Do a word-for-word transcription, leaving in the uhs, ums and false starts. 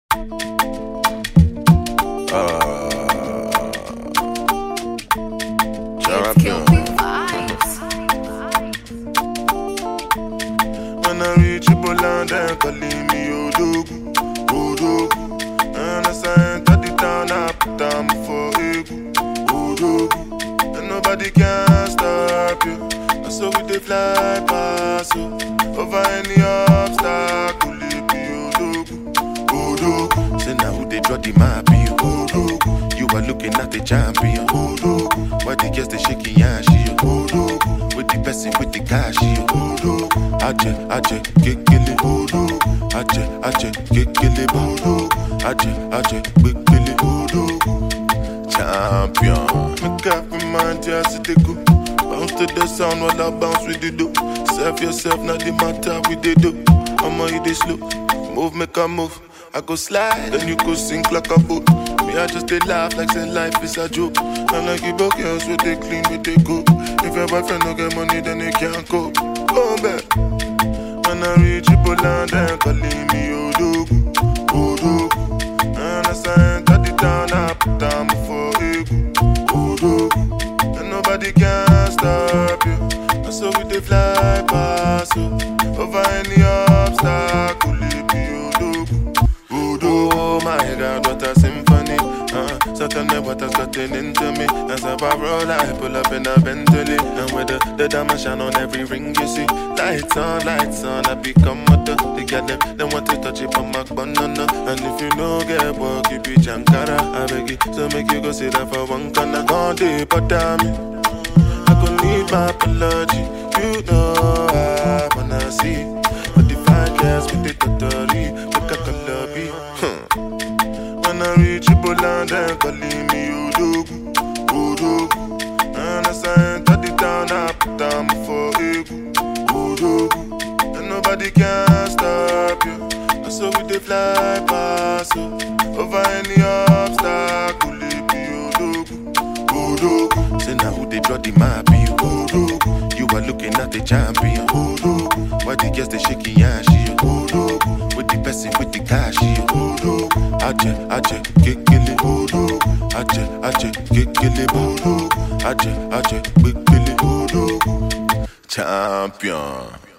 Champion. When I reach Iboland, they calling me Odogu, Odogu. And as I enter the town, I put down for Egu, Odogu. And nobody can stop you. And so we they fly past you. Over any obstacle, it be Odogu, Odogu. Say now who they draw the map, you Odogu. You are looking at the champion, Odogu. Why the girls they shaking yash, you Odogu. With the person with the cash, you Odogu. Aje, aje, kekele, Odogu. Aje, aje, kekele, Odogu. Aje, aje, kekele, Odogu. Champion. Make up your mind, just to go. Bounce to the sound while I bounce with the do. Serve yourself, not the matter with the do. I'ma hit this slow. Move, make a move. I go slide, then you go sink like a boat. Me, I just they laugh like say life is a joke. I'm like you broke girls with they clean, with they go. If your boyfriend don't get money, then they can't go. Go back. When I reach Iboland, they calling me Odogu, Odogu. And as I enter the town, I put down for Egu, Odogu. And nobody can stop you. And so we they fly past you. Over any obstacle, it be Odogu, Odogu. Oh my God, what a symphony. Uh, so tell me what has gotten into me. As I roll, I pull up in a Bentley. And with the, the diamond shine on every ring you see. Lights on, lights on, I become a duck. They get them, they want to touch it from my banana. And if you know get work, you be Jankara. I beg you, so make you go sit down for one corner. Gone deep, but damn it, I gon' need my apology. You know I wanna see. But the fine girls with the totally, look at the lobby. When I reach Iboland, they calling me Odogu, Odogu. And as I enter the town, I put down for Egu, Odogu. And nobody can stop you. And so we they fly past you. Over any obstacle, it be Odogu, Odogu. Say now who they draw the map, you Odogu. You are looking at the champion, Odogu. Why the girls they shaking yash, you Odogu. With the person with the cash, you Odogu. Aje, aje, kekele, Odogu. Aje, aje, kekele, Odogu. Aje, aje, kekele, Odogu. Champion.